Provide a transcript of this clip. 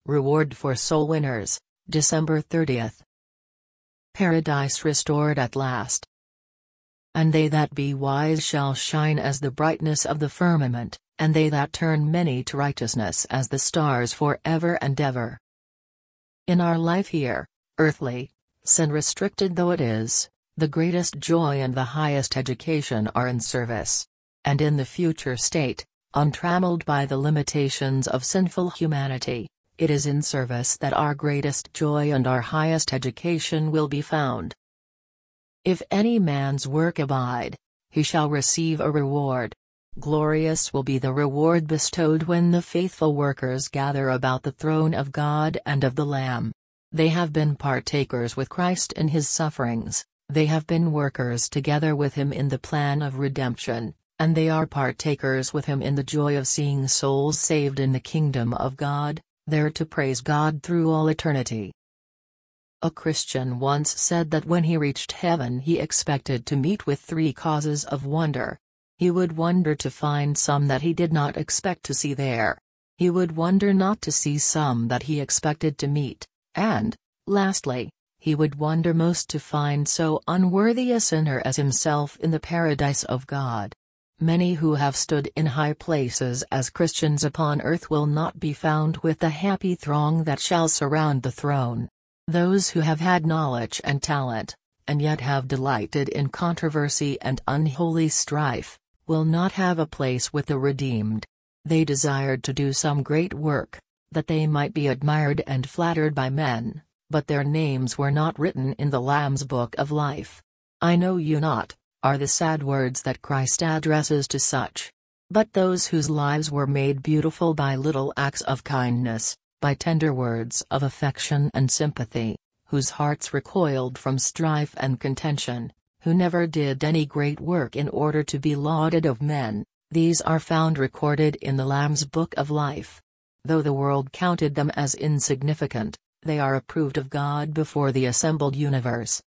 Reward for Soul Winners, December 30th. Paradise restored at last. And they that be wise shall shine as the brightness of the firmament, and they that turn many to righteousness as the stars for ever and ever. In our life here, earthly, sin-restricted though it is, the greatest joy and the highest education are in service. And in the future state, untrammeled by the limitations of sinful humanity, it is in service that our greatest joy and our highest education will be found. If any man's work abide, he shall receive a reward. Glorious will be the reward bestowed when the faithful workers gather about the throne of God and of the Lamb. They have been partakers with Christ in his sufferings, they have been workers together with him in the plan of redemption, and they are partakers with him in the joy of seeing souls saved in the kingdom of God, there to praise God through all eternity. A Christian once said that when he reached heaven he expected to meet with 3 causes of wonder. He would wonder to find some that he did not expect to see there. He would wonder not to see some that he expected to meet, and, lastly, he would wonder most to find so unworthy a sinner as himself in the paradise of God. Many who have stood in high places as Christians upon earth will not be found with the happy throng that shall surround the throne. Those who have had knowledge and talent, and yet have delighted in controversy and unholy strife, will not have a place with the redeemed. They desired to do some great work, that they might be admired and flattered by men, but their names were not written in the Lamb's book of life. "I know you not," are the sad words that Christ addresses to such. But those whose lives were made beautiful by little acts of kindness, by tender words of affection and sympathy, whose hearts recoiled from strife and contention, who never did any great work in order to be lauded of men, these are found recorded in the Lamb's book of life. Though the world counted them as insignificant, they are approved of God before the assembled universe.